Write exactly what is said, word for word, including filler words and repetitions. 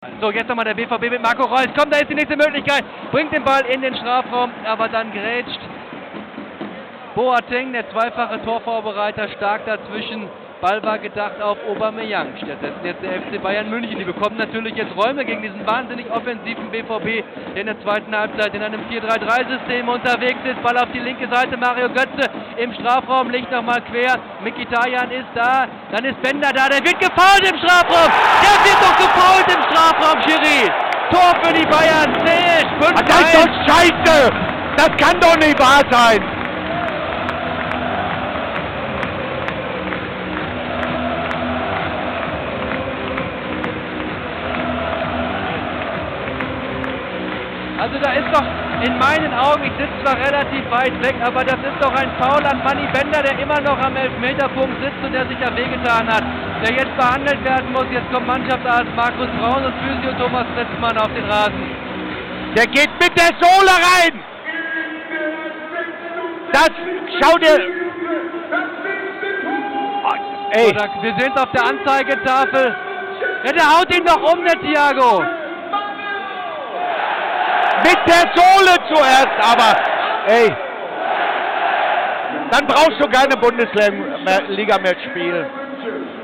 So, jetzt nochmal der B V B mit Marco Reus. Kommt, da ist die nächste Möglichkeit. Bringt den Ball in den Strafraum, aber dann grätscht Boateng, der zweifache Torvorbereiter, stark dazwischen. Ball war gedacht auf Aubameyang. Stattdessen jetzt der F C Bayern München. Die bekommen natürlich jetzt Räume gegen diesen wahnsinnig offensiven B V B, der in der zweiten Halbzeit in einem vier drei drei System unterwegs ist. Ball auf die linke Seite, Mario Götze im Strafraum, legt nochmal quer. Mkhitaryan ist da, dann ist Bender da, der wird gefoult im Strafraum. Der wird doch gefoult im Strafraum, Schiri. Tor für die Bayern, zählt. fünf Das ist doch scheiße. Das kann doch nicht wahr sein. Also da ist doch in meinen Augen, ich sitze zwar relativ weit weg, aber das ist doch ein Foul an Manni Bender, der immer noch am Elfmeterpunkt sitzt und der sich ja wehgetan hat, der jetzt behandelt werden muss. Jetzt kommt Mannschaftsarzt Markus Braun und Physio Thomas Fritzmann auf den Rasen. Der geht mit der Sohle rein! Das, schau dir... Oh, ey. So, da, wir sind auf der Anzeigetafel. Ja, der haut ihn doch um, der Thiago. Mit der Sohle zuerst, aber ey, dann brauchst du keine Bundesliga mehr spielen.